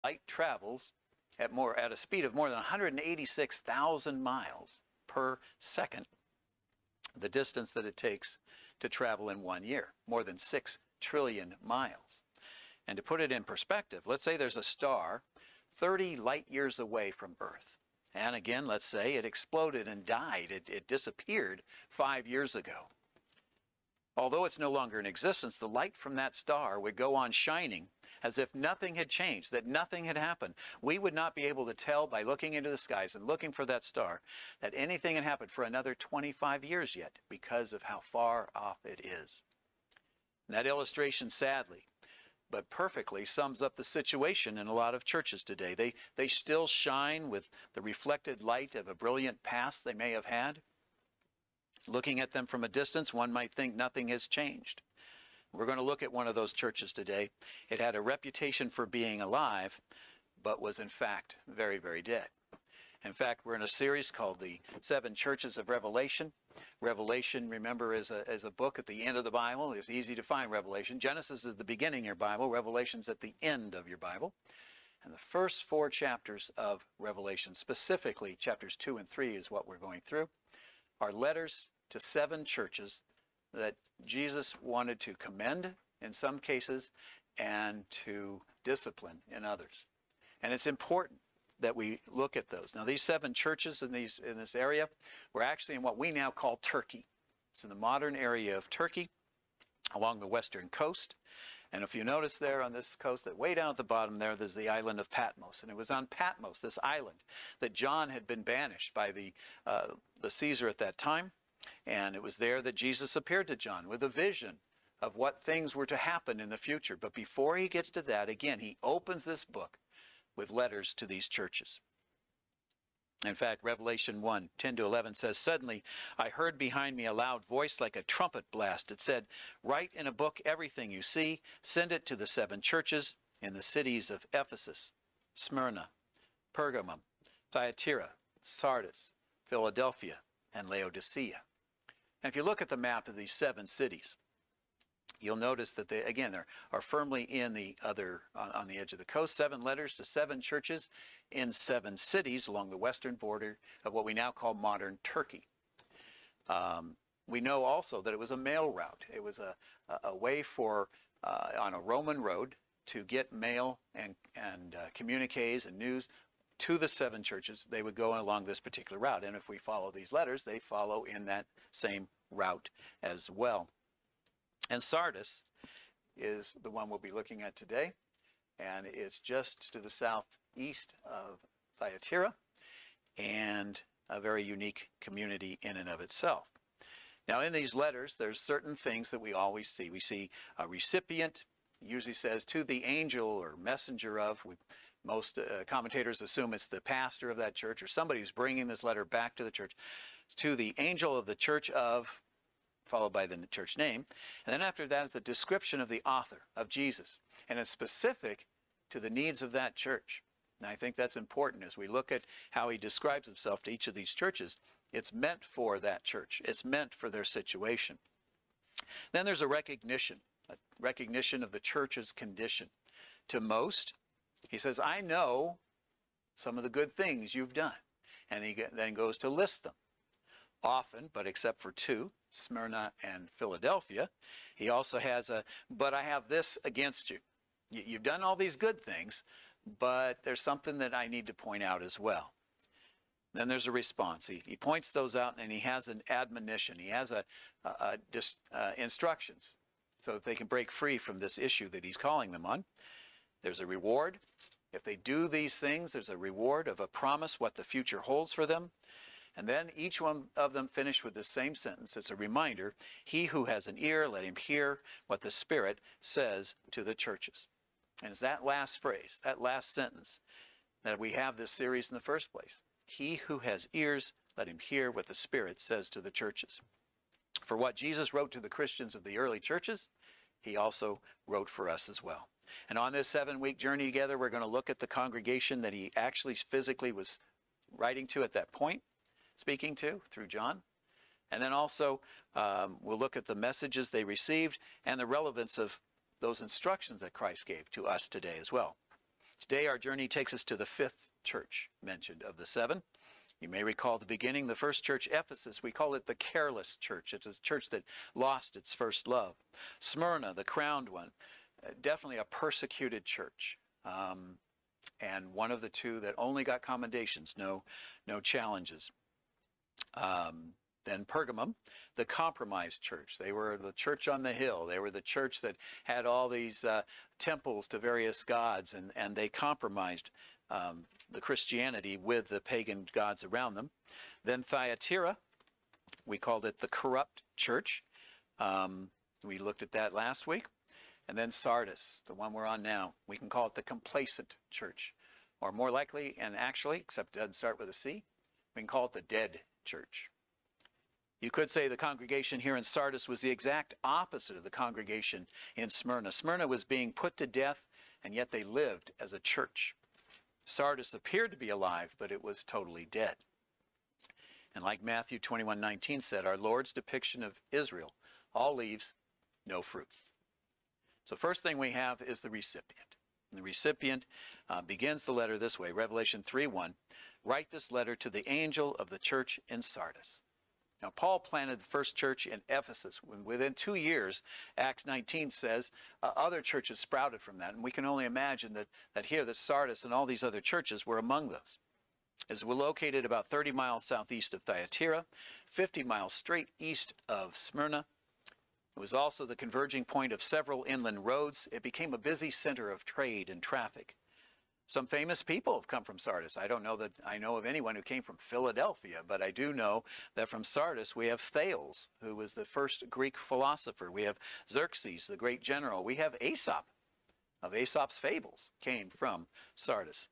Light travels at a speed of more than 186,000 miles per second, the distance that it takes to travel in 1 year, more than 6 trillion miles. And to put it in perspective, let's say there's a star 30 light years away from Earth. And again, let's say it exploded and died. It disappeared 5 years ago. Although it's no longer in existence, the light from that star would go on shining as if nothing had changed, that nothing had happened. We would not be able to tell by looking into the skies and looking for that star that anything had happened for another 25 years yet because of how far off it is. And that illustration, sadly, but perfectly sums up the situation in a lot of churches today. They still shine with the reflected light of a brilliant past they may have had. Looking at them from a distance, one might think nothing has changed. We're going to look at one of those churches today. It had a reputation for being alive, but was in fact very, very dead. In fact, we're in a series called the Seven Churches of Revelation. Revelation, remember, is a book at the end of the Bible. It's easy to find Revelation. Genesis is the beginning of your Bible. Revelation's at the end of your Bible. And the first 4 chapters of Revelation, specifically chapters 2 and 3 is what we're going through, are letters to 7 churches that Jesus wanted to commend in some cases and to discipline in others. And it's important that we look at those. Now, these 7 churches in this area were actually in what we now call Turkey. It's in the modern area of Turkey along the western coast. And if you notice there on this coast, that way down at the bottom there's the island of Patmos. And it was on Patmos, this island, that John had been banished by the Caesar at that time. And it was there that Jesus appeared to John with a vision of what things were to happen in the future. But before he gets to that, again, he opens this book with letters to these churches. In fact, Revelation 1:10-11 says, "Suddenly I heard behind me a loud voice like a trumpet blast. It said, 'Write in a book everything you see, send it to the 7 churches in the cities of Ephesus, Smyrna, Pergamum, Thyatira, Sardis, Philadelphia, and Laodicea.'" And if you look at the map of these 7 cities, you'll notice that they, again, are firmly in the on the edge of the coast. 7 letters to 7 churches in 7 cities along the western border of what we now call modern Turkey. We know also that it was a mail route. It was a way for, on a Roman road, to get mail and communiques and news to the 7 churches. They would go along this particular route. And if we follow these letters, they follow in that same route as well. And Sardis is the one we'll be looking at today, and it's just to the southeast of Thyatira, and a very unique community in and of itself. Now, in these letters, there's certain things that we always see. We see a recipient, usually says, "to the angel" or "messenger of." Most commentators assume it's the pastor of that church or somebody who's bringing this letter back to the church. "To the angel of the church of," followed by the church name. And then after that is a description of the author, of Jesus. And it's specific to the needs of that church. And I think that's important as we look at how he describes himself to each of these churches. It's meant for that church. It's meant for their situation. Then there's a recognition of the church's condition. To most, he says, "I know some of the good things you've done." And he then goes to list them. Often, but except for 2, Smyrna and Philadelphia, he also has "but I have this against you. You've done all these good things, but there's something that I need to point out as well." Then there's a response. He points those out, and he has an admonition. He has instructions so that they can break free from this issue that he's calling them on. There's a reward. If they do these things, there's a reward of a promise what the future holds for them. And then each one of them finish with the same sentence. It's a reminder, "He who has an ear, let him hear what the Spirit says to the churches." And it's that last phrase, that last sentence, that we have this series in the first place. "He who has ears, let him hear what the Spirit says to the churches." For what Jesus wrote to the Christians of the early churches, he also wrote for us as well. And on this 7-week journey together, we're going to look at the congregation that he actually physically was writing to at that point, speaking to through John. And then also we'll look at the messages they received and the relevance of those instructions that Christ gave to us today as well. Today our journey takes us to the fifth church mentioned of the seven. You may recall at the beginning, the first church, Ephesus, we call it the careless church. It's a church that lost its first love. Smyrna, the crowned one, definitely a persecuted church. And one of the two that only got commendations, no challenges. Then Pergamum, the compromised church. They were the church on the hill. They were the church that had all these temples to various gods, and they compromised the Christianity with the pagan gods around them. Then Thyatira, we called it the corrupt church. We looked at that last week. And then Sardis, the one we're on now, we can call it the complacent church. Or more likely, and actually, except it doesn't start with a C, we can call it the dead church. You could say the congregation here in Sardis was the exact opposite of the congregation in Smyrna. Smyrna was being put to death, and yet they lived as a church. Sardis appeared to be alive, but it was totally dead. And like Matthew 21:19 said, our Lord's depiction of Israel, all leaves, no fruit. So first thing we have is the recipient. And the recipient begins the letter this way, Revelation 3:1, write this letter to the angel of the church in Sardis. Now, Paul planted the first church in Ephesus. Within 2 years, Acts 19 says, other churches sprouted from that. And we can only imagine that here, that Sardis and all these other churches were among those. As we're located about 30 miles southeast of Thyatira, 50 miles straight east of Smyrna. It was also the converging point of several inland roads. It became a busy center of trade and traffic. Some famous people have come from Sardis. I don't know that I know of anyone who came from Philadelphia, but I do know that from Sardis we have Thales, who was the first Greek philosopher. We have Xerxes, the great general. We have Aesop, of Aesop's fables, came from Sardis.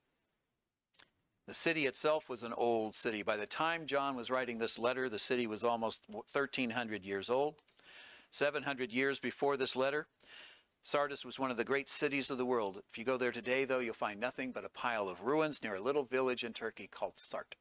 The city itself was an old city. By the time John was writing this letter, the city was almost 1,300 years old. 700 years before this letter, Sardis was one of the great cities of the world. If you go there today, though, you'll find nothing but a pile of ruins near a little village in Turkey called Sart.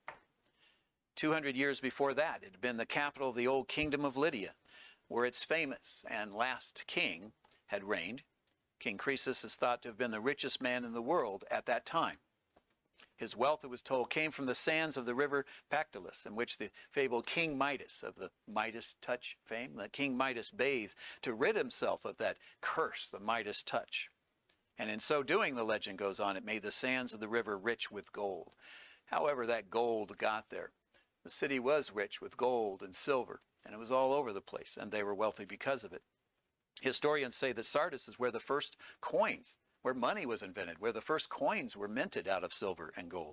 200 years before that, it had been the capital of the old kingdom of Lydia, where its famous and last king had reigned. King Croesus is thought to have been the richest man in the world at that time. His wealth, it was told, came from the sands of the river Pactolus, in which the fabled King Midas, of the Midas touch fame, that King Midas bathed to rid himself of that curse, the Midas touch. And in so doing, the legend goes on, it made the sands of the river rich with gold. However that gold got there, the city was rich with gold and silver, and it was all over the place, and they were wealthy because of it. Historians say that Sardis is where the first coins, where money was invented, where the first coins were minted out of silver and gold.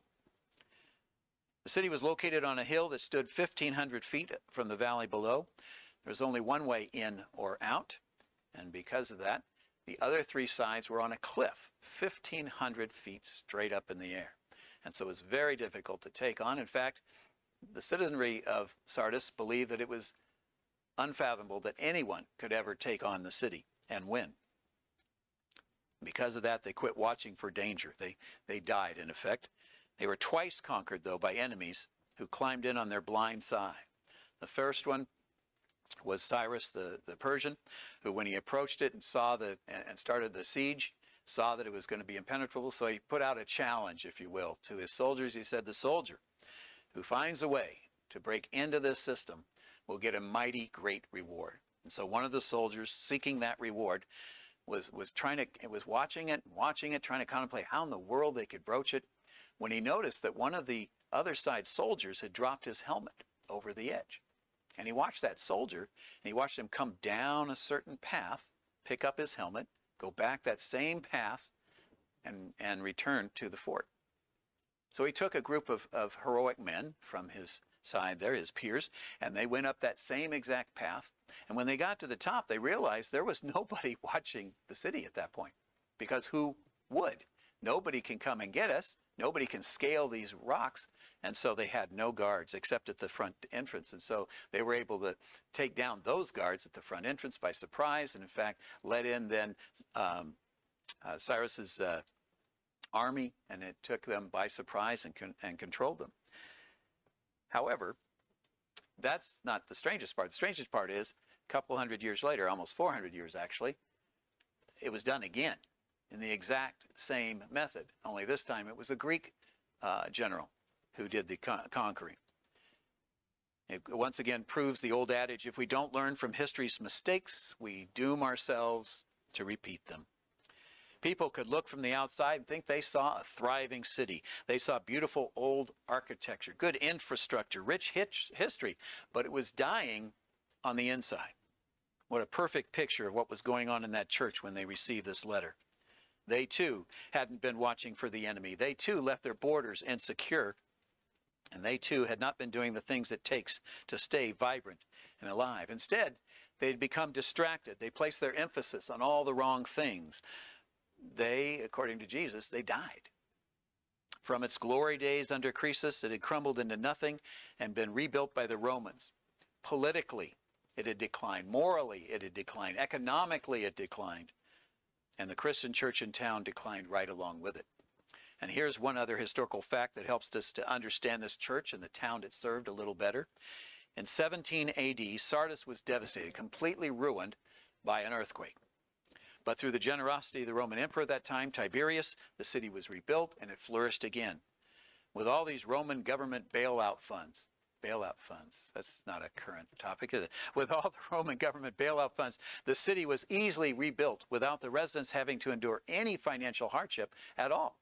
The city was located on a hill that stood 1,500 feet from the valley below. There was only one way in or out, and because of that, the other three sides were on a cliff, 1,500 feet straight up in the air. And so it was very difficult to take on. In fact, the citizenry of Sardis believed that it was unfathomable that anyone could ever take on the city and win. Because of that, they quit watching for danger. They died, in effect. They were twice conquered, though, by enemies who climbed in on their blind side. The first one was Cyrus the Persian, who, when he approached it and and started the siege, saw that it was going to be impenetrable, so he put out a challenge, if you will, to his soldiers. He said, the soldier who finds a way to break into this system will get a mighty great reward. And so one of the soldiers, seeking that reward, was watching it, trying to contemplate how in the world they could broach it, when he noticed that one of the other side soldiers had dropped his helmet over the edge. And he watched that soldier, and he watched him come down a certain path, pick up his helmet, go back that same path, and return to the fort. So he took a group of heroic men from his side there, his peers, and they went up that same exact path. And when they got to the top, they realized there was nobody watching the city at that point. Because who would? Nobody can come and get us. Nobody can scale these rocks. And so they had no guards except at the front entrance. And so they were able to take down those guards at the front entrance by surprise, and in fact let in then Cyrus's army, and it took them by surprise and controlled them. However, that's not the strangest part. The strangest part is, a couple hundred years later, almost 400 years actually, it was done again in the exact same method, only this time it was a Greek general who did the conquering. It once again proves the old adage, if we don't learn from history's mistakes, we doom ourselves to repeat them. People could look from the outside and think they saw a thriving city. They saw beautiful old architecture, good infrastructure, rich history, but it was dying on the inside. What a perfect picture of what was going on in that church when they received this letter. They too hadn't been watching for the enemy. They too left their borders insecure, and they too had not been doing the things it takes to stay vibrant and alive. Instead, they'd become distracted. They placed their emphasis on all the wrong things. They, according to Jesus, they died. From its glory days under Croesus, it had crumbled into nothing and been rebuilt by the Romans. Politically, it had declined. Morally, it had declined. Economically, it declined. And the Christian church in town declined right along with it. And here's one other historical fact that helps us to understand this church and the town it served a little better. In 17 AD, Sardis was devastated, completely ruined by an earthquake. But through the generosity of the Roman emperor at that time, Tiberius, the city was rebuilt and it flourished again. With all these Roman government bailout funds, that's not a current topic, is it? With all the Roman government bailout funds, the city was easily rebuilt without the residents having to endure any financial hardship at all.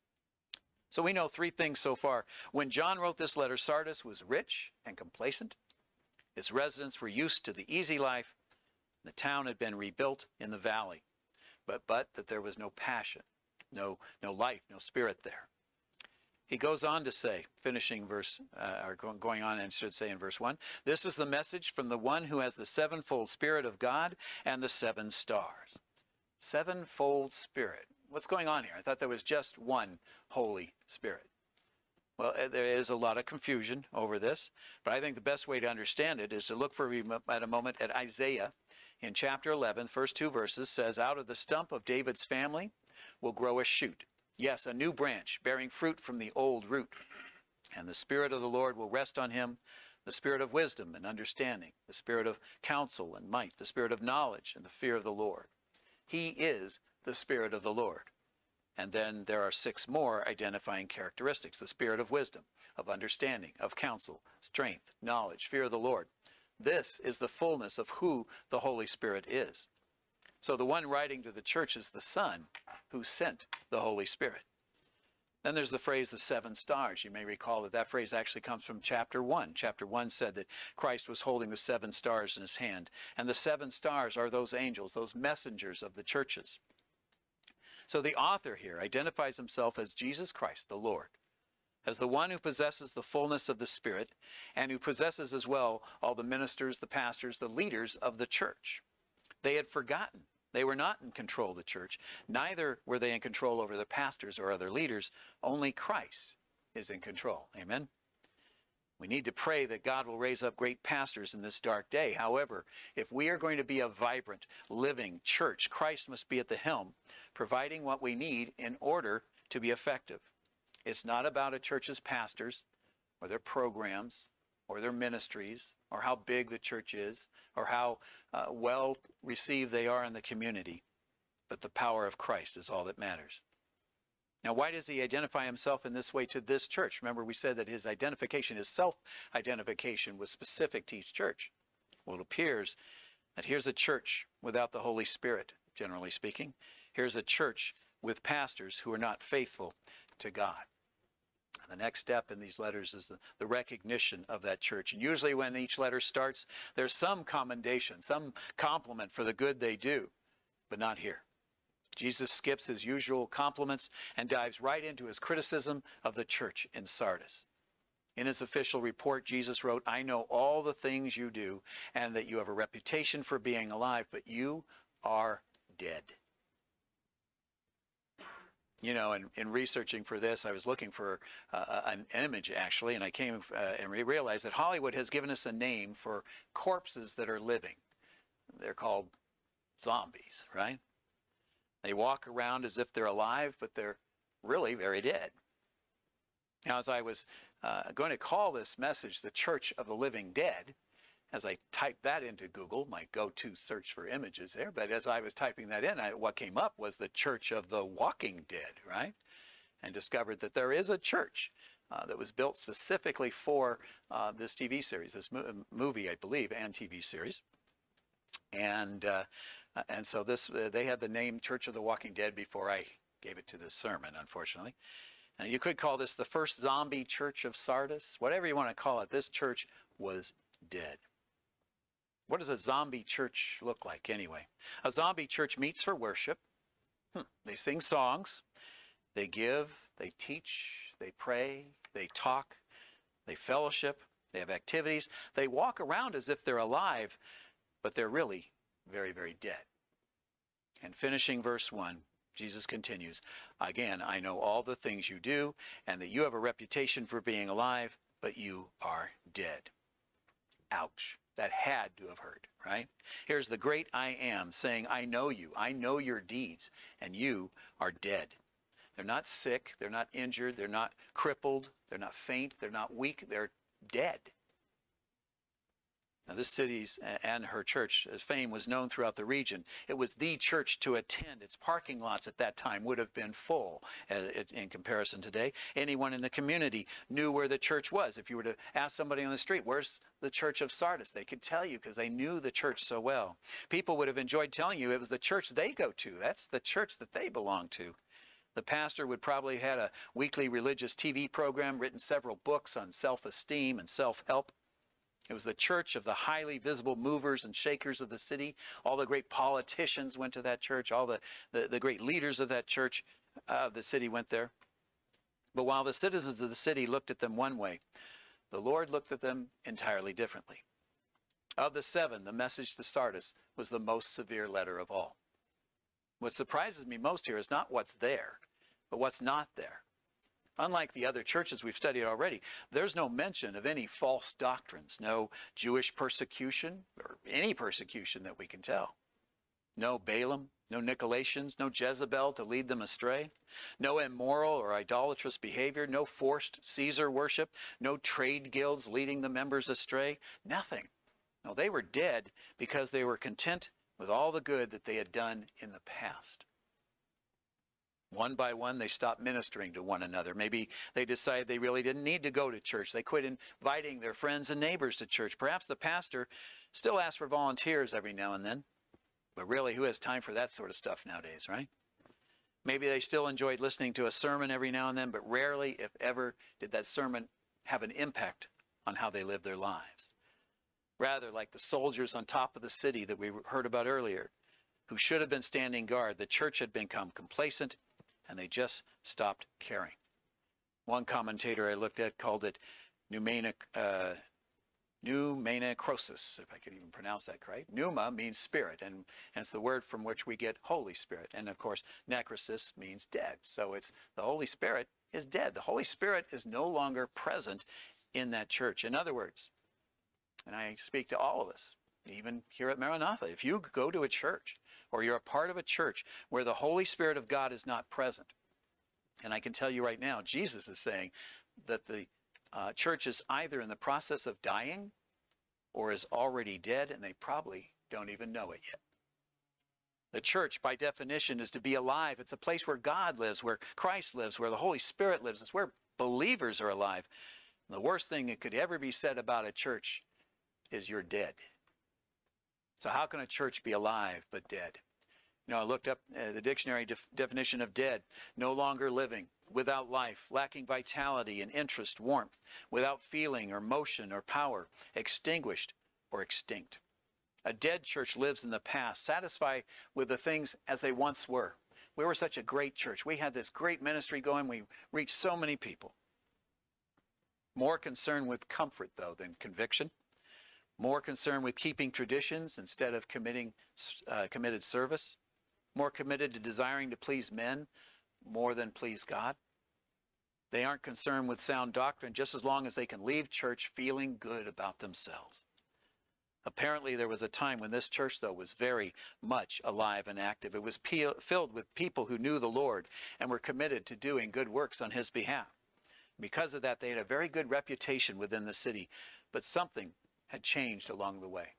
So we know three things so far. When John wrote this letter, Sardis was rich and complacent. Its residents were used to the easy life. The town had been rebuilt in the valley. But that there was no passion, no life, no spirit there. He goes on to say, finishing verse, or going on and should say in verse 1, this is the message from the one who has the sevenfold Spirit of God and the 7 stars. Sevenfold Spirit. What's going on here? I thought there was just one Holy Spirit. Well, there is a lot of confusion over this, but I think the best way to understand it is to look for a moment at Isaiah. In chapter 11, first 2 verses says, out of the stump of David's family will grow a shoot. Yes, a new branch bearing fruit from the old root. And the Spirit of the Lord will rest on him, the Spirit of wisdom and understanding, the Spirit of counsel and might, the Spirit of knowledge and the fear of the Lord. He is the Spirit of the Lord. And then there are 6 more identifying characteristics. The Spirit of wisdom, of understanding, of counsel, strength, knowledge, fear of the Lord. This is the fullness of who the Holy Spirit is. So the one writing to the church is the Son who sent the Holy Spirit. Then there's the phrase, the 7 stars. You may recall that phrase actually comes from chapter 1. Chapter 1 said that Christ was holding the 7 stars in his hand. And the 7 stars are those angels, those messengers of the churches. So the author here identifies himself as Jesus Christ, the Lord, as the one who possesses the fullness of the Spirit and who possesses as well all the ministers, the pastors, the leaders of the church. They had forgotten. They were not in control of the church. Neither were they in control over the pastors or other leaders. Only Christ is in control. Amen? We need to pray that God will raise up great pastors in this dark day. However, if we are going to be a vibrant, living church, Christ must be at the helm, providing what we need in order to be effective. It's not about a church's pastors or their programs or their ministries or how big the church is or how well received they are in the community. But the power of Christ is all that matters. Now, why does he identify himself in this way to this church? Remember, we said that his identification, his self-identification was specific to each church. Well, it appears that here's a church without the Holy Spirit, generally speaking. Here's a church with pastors who are not faithful to God. The next step in these letters is the recognition of that church. And usually when each letter starts, there's some commendation, some compliment for the good they do, but not here. Jesus skips his usual compliments and dives right into his criticism of the church in Sardis. In his official report, Jesus wrote, I know all the things you do and that you have a reputation for being alive, but you are dead. You know, in researching for this, I was looking for an image, actually, and I came and realized that Hollywood has given us a name for corpses that are living. They're called zombies, right? They walk around as if they're alive, but they're really very dead. Now, as I was going to call this message the Church of the Living Dead, as I typed that into Google, my go-to search for images there, but as I was typing that in, what came up was the Church of the Walking Dead, right? And discovered that there is a church that was built specifically for this TV series, this movie, I believe, and TV series. And so they had the name Church of the Walking Dead before I gave it to this sermon, unfortunately. And you could call this the first zombie church of Sardis, whatever you want to call it. This church was dead. What does a zombie church look like anyway? A zombie church meets for worship. They sing songs. They give. They teach. They pray. They talk. They fellowship. They have activities. They walk around as if they're alive, but they're really very, very dead. And finishing verse 1, Jesus continues, again, I know all the things you do, and that you have a reputation for being alive, but you are dead. Ouch. That had to have hurt, right? Here's the great I Am saying, I know you. I know your deeds, and you are dead. They're not sick. They're not injured. They're not crippled. They're not faint. They're not weak. They're dead. Now, this city's and her church fame was known throughout the region. It was the church to attend. Its parking lots at that time would have been full in comparison today. Anyone in the community knew where the church was. If you were to ask somebody on the street, where's the Church of Sardis? They could tell you because they knew the church so well. People would have enjoyed telling you it was the church they go to. That's the church that they belong to. The pastor would probably have had a weekly religious TV program, written several books on self-esteem and self-help. It was the church of the highly visible movers and shakers of the city. All the great politicians went to that church. All the great leaders of that church, the city went there. But while the citizens of the city looked at them one way, the Lord looked at them entirely differently. Of the 7, the message to Sardis was the most severe letter of all. What surprises me most here is not what's there, but what's not there. Unlike the other churches we've studied already, there's no mention of any false doctrines, no Jewish persecution, or any persecution that we can tell. No Balaam, no Nicolaitans, no Jezebel to lead them astray, no immoral or idolatrous behavior, no forced Caesar worship, no trade guilds leading the members astray, nothing. No, they were dead because they were content with all the good that they had done in the past. One by one, they stopped ministering to one another. Maybe they decided they really didn't need to go to church. They quit inviting their friends and neighbors to church. Perhaps the pastor still asks for volunteers every now and then. But really, who has time for that sort of stuff nowadays, right? Maybe they still enjoyed listening to a sermon every now and then, but rarely, if ever, did that sermon have an impact on how they lived their lives. Rather, like the soldiers on top of the city that we heard about earlier, who should have been standing guard, the church had become complacent, and they just stopped caring. One commentator I looked at called it pneumonacrosis, if I could even pronounce that right. Pneuma means spirit, and it's the word from which we get Holy Spirit. And of course, necrosis means dead. So it's the Holy Spirit is dead. The Holy Spirit is no longer present in that church. In other words, and I speak to all of us, even here at Maranatha, if you go to a church or you're a part of a church where the Holy Spirit of God is not present, and I can tell you right now, Jesus is saying that the church is either in the process of dying or is already dead, and they probably don't even know it yet. The church, by definition, is to be alive. It's a place where God lives, where Christ lives, where the Holy Spirit lives. It's where believers are alive. The worst thing that could ever be said about a church is you're dead. So how can a church be alive but dead? You know, I looked up the dictionary definition of dead: no longer living, without life, lacking vitality and interest, warmth, without feeling or motion or power, extinguished or extinct. A dead church lives in the past, satisfied with the things as they once were. We were such a great church. We had this great ministry going. We reached so many people. More concerned with comfort, though, than conviction. More concerned with keeping traditions instead of committed service. More committed to desiring to please men more than please God. They aren't concerned with sound doctrine just as long as they can leave church feeling good about themselves. Apparently there was a time when this church, though, was very much alive and active. It was filled with people who knew the Lord and were committed to doing good works on His behalf. Because of that, they had a very good reputation within the city. But something had changed along the way.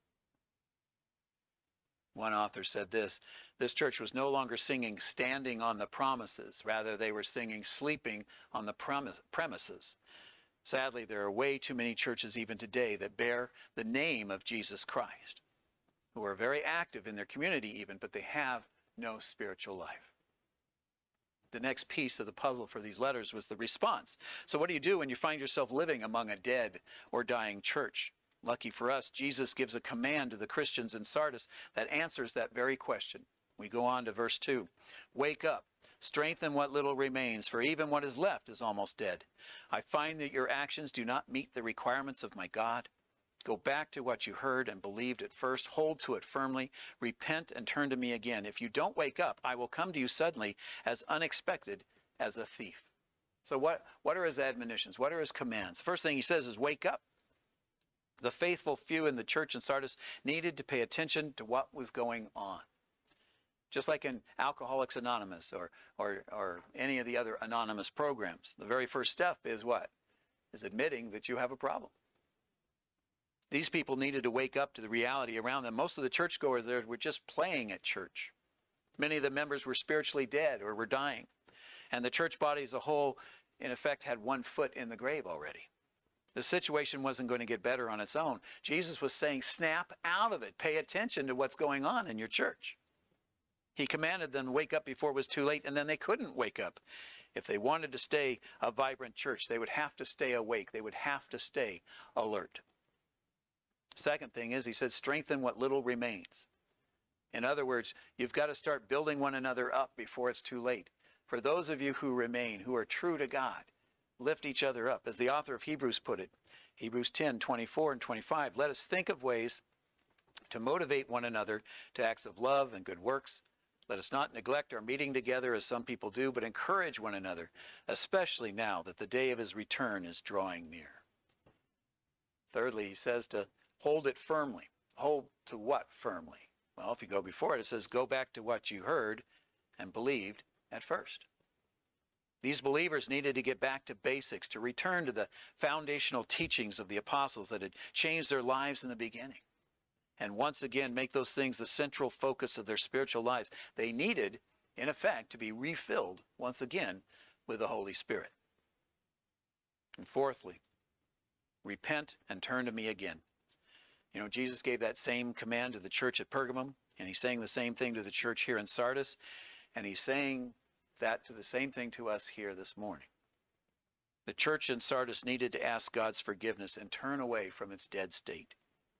One author said this church was no longer singing standing on the promises. Rather, they were singing sleeping on the premises. Sadly, there are way too many churches even today that bear the name of Jesus Christ, who are very active in their community even, but they have no spiritual life. The next piece of the puzzle for these letters was the response. So what do you do when you find yourself living among a dead or dying church? Lucky for us, Jesus gives a command to the Christians in Sardis that answers that very question. We go on to verse 2. Wake up, strengthen what little remains, for even what is left is almost dead. I find that your actions do not meet the requirements of my God. Go back to what you heard and believed at first. Hold to it firmly. Repent and turn to me again. If you don't wake up, I will come to you suddenly, as unexpected as a thief. So what are his admonitions? What are his commands? The first thing he says is wake up. The faithful few in the church in Sardis needed to pay attention to what was going on. Just like in Alcoholics Anonymous or any of the other anonymous programs, the very first step is what? Is admitting that you have a problem. These people needed to wake up to the reality around them. Most of the churchgoers there were just playing at church. Many of the members were spiritually dead or were dying. And the church body as a whole, in effect, had one foot in the grave already. The situation wasn't going to get better on its own. Jesus was saying, snap out of it. Pay attention to what's going on in your church. He commanded them to wake up before it was too late, and then they couldn't wake up. If they wanted to stay a vibrant church, they would have to stay awake. They would have to stay alert. Second thing is, he said, strengthen what little remains. In other words, you've got to start building one another up before it's too late. For those of you who remain, who are true to God, lift each other up. As the author of Hebrews put it, Hebrews 10, 24 and 25, let us think of ways to motivate one another to acts of love and good works. Let us not neglect our meeting together as some people do, but encourage one another, especially now that the day of his return is drawing near. Thirdly, he says to hold it firmly. Hold to what firmly? Well, if you go before it, it says go back to what you heard and believed at first. These believers needed to get back to basics, to return to the foundational teachings of the apostles that had changed their lives in the beginning. And once again, make those things the central focus of their spiritual lives. They needed, in effect, to be refilled once again with the Holy Spirit. And fourthly, repent and turn to me again. You know, Jesus gave that same command to the church at Pergamum, and he's saying the same thing to the church here in Sardis, and he's saying that to the same thing to us here this morning. The church in Sardis needed to ask God's forgiveness and turn away from its dead state.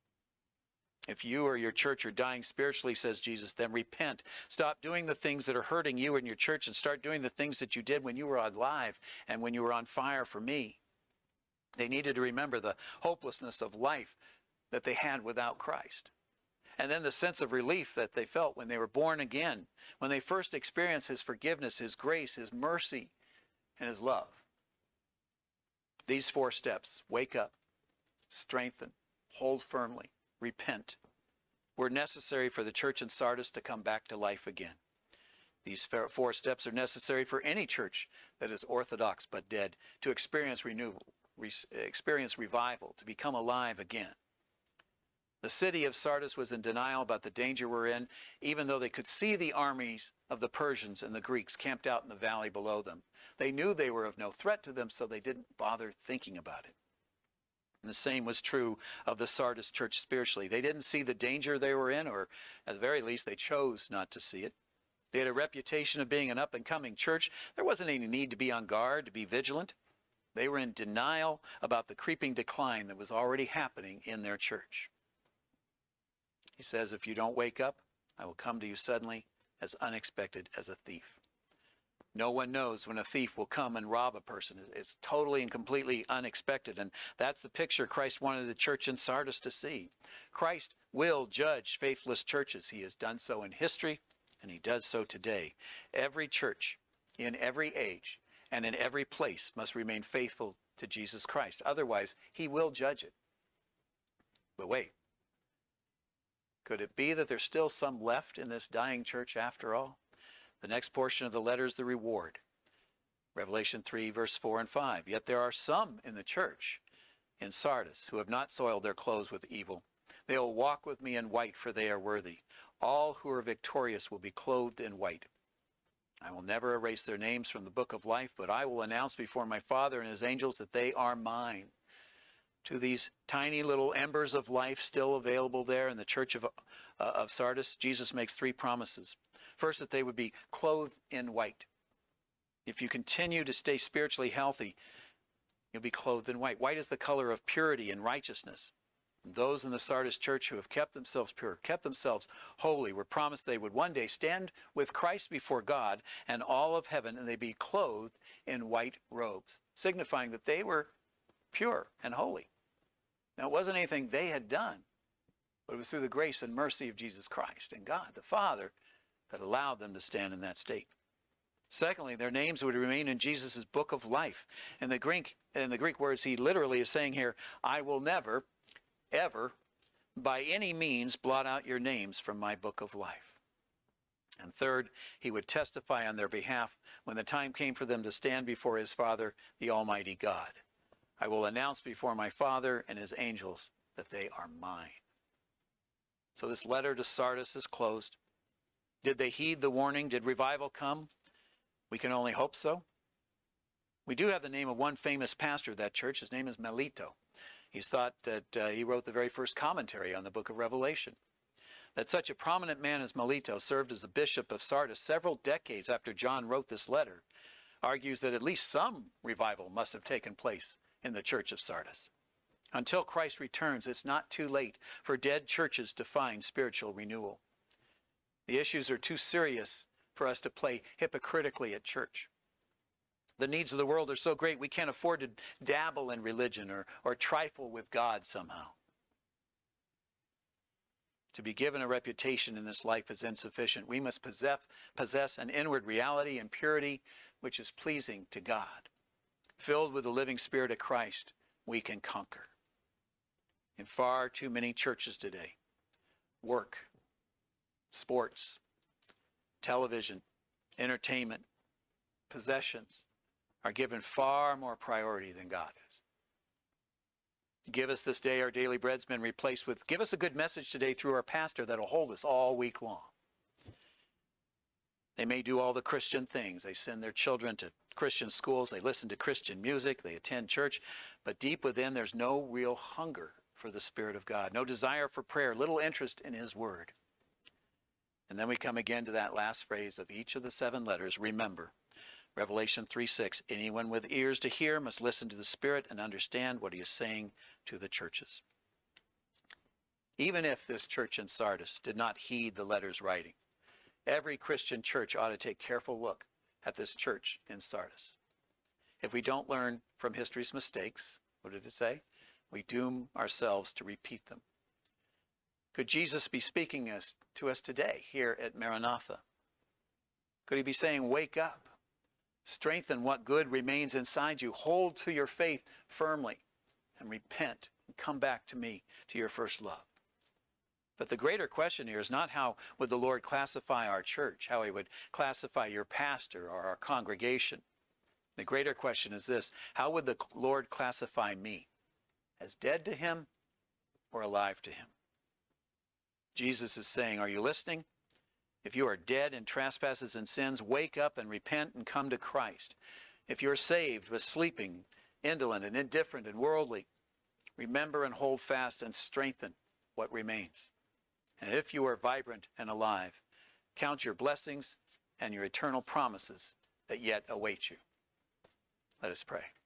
If you or your church are dying spiritually, says Jesus, then repent. Stop doing the things that are hurting you and your church and start doing the things that you did when you were alive and when you were on fire for me. They needed to remember the hopelessness of life that they had without Christ. And then the sense of relief that they felt when they were born again, when they first experienced his forgiveness, his grace, his mercy, and his love. These four steps, wake up, strengthen, hold firmly, repent, were necessary for the church in Sardis to come back to life again. These four steps are necessary for any church that is orthodox but dead to experience renewal, experience revival, to become alive again. The city of Sardis was in denial about the danger we're in, even though they could see the armies of the Persians and the Greeks camped out in the valley below them. They knew they were of no threat to them, so they didn't bother thinking about it. And the same was true of the Sardis church spiritually. They didn't see the danger they were in, or at the very least, they chose not to see it. They had a reputation of being an up-and-coming church. There wasn't any need to be on guard, to be vigilant. They were in denial about the creeping decline that was already happening in their church. He says, if you don't wake up, I will come to you suddenly, as unexpected as a thief. No one knows when a thief will come and rob a person. It's totally and completely unexpected. And that's the picture Christ wanted the church in Sardis to see. Christ will judge faithless churches. He has done so in history, and he does so today. Every church, in every age, and in every place must remain faithful to Jesus Christ. Otherwise, he will judge it. But wait. Could it be that there's still some left in this dying church after all? The next portion of the letter is the reward. Revelation 3, verse 4 and 5. Yet there are some in the church in Sardis, who have not soiled their clothes with evil. They will walk with me in white, for they are worthy. All who are victorious will be clothed in white. I will never erase their names from the book of life, but I will announce before my Father and his angels that they are mine. To these tiny little embers of life still available there in the church of Sardis, Jesus makes three promises. First, that they would be clothed in white. If you continue to stay spiritually healthy, you'll be clothed in white. White is the color of purity and righteousness. And those in the Sardis church who have kept themselves pure, kept themselves holy, were promised they would one day stand with Christ before God and all of heaven, and they'd be clothed in white robes, signifying that they were pure and holy. Now, it wasn't anything they had done, but it was through the grace and mercy of Jesus Christ and God, the Father, that allowed them to stand in that state. Secondly, their names would remain in Jesus' book of life. In the Greek words, he literally is saying here, I will never, ever, by any means, blot out your names from my book of life. And third, he would testify on their behalf when the time came for them to stand before his Father, the Almighty God. I will announce before my Father and his angels that they are mine. So this letter to Sardis is closed. Did they heed the warning? Did revival come? We can only hope so. We do have the name of one famous pastor of that church. His name is Melito. He's thought that he wrote the very first commentary on the book of Revelation. That such a prominent man as Melito served as the bishop of Sardis several decades after John wrote this letter argues that at least some revival must have taken place in the church of Sardis. Until Christ returns, it's not too late for dead churches to find spiritual renewal. The issues are too serious for us to play hypocritically at church. The needs of the world are so great we can't afford to dabble in religion or trifle with God somehow. To be given a reputation in this life is insufficient. We must possess an inward reality and purity which is pleasing to God. Filled with the living Spirit of Christ, we can conquer. In far too many churches today, work, sports, television, entertainment, possessions are given far more priority than God is. Give us this day our daily bread's been replaced with, give us a good message today through our pastor that'll hold us all week long. They may do all the Christian things. They send their children to Christian schools. They listen to Christian music. They attend church. But deep within, there's no real hunger for the Spirit of God. No desire for prayer. Little interest in his word. And then we come again to that last phrase of each of the 7 letters. Remember, Revelation 3:6. Anyone with ears to hear must listen to the Spirit and understand what he is saying to the churches. Even if this church in Sardis did not heed the letter's writing, every Christian church ought to take careful look at this church in Sardis. If we don't learn from history's mistakes, what did it say? We doom ourselves to repeat them. Could Jesus be speaking to us today here at Maranatha? Could he be saying, wake up, strengthen what good remains inside you, hold to your faith firmly, and repent and come back to me, to your first love? But the greater question here is not how would the Lord classify our church, how he would classify your pastor or our congregation. The greater question is this: how would the Lord classify me? As dead to him or alive to him? Jesus is saying, are you listening? If you are dead in trespasses and sins, wake up and repent and come to Christ. If you're saved but sleeping, indolent and indifferent and worldly, remember and hold fast and strengthen what remains. And if you are vibrant and alive, count your blessings and your eternal promises that yet await you. Let us pray.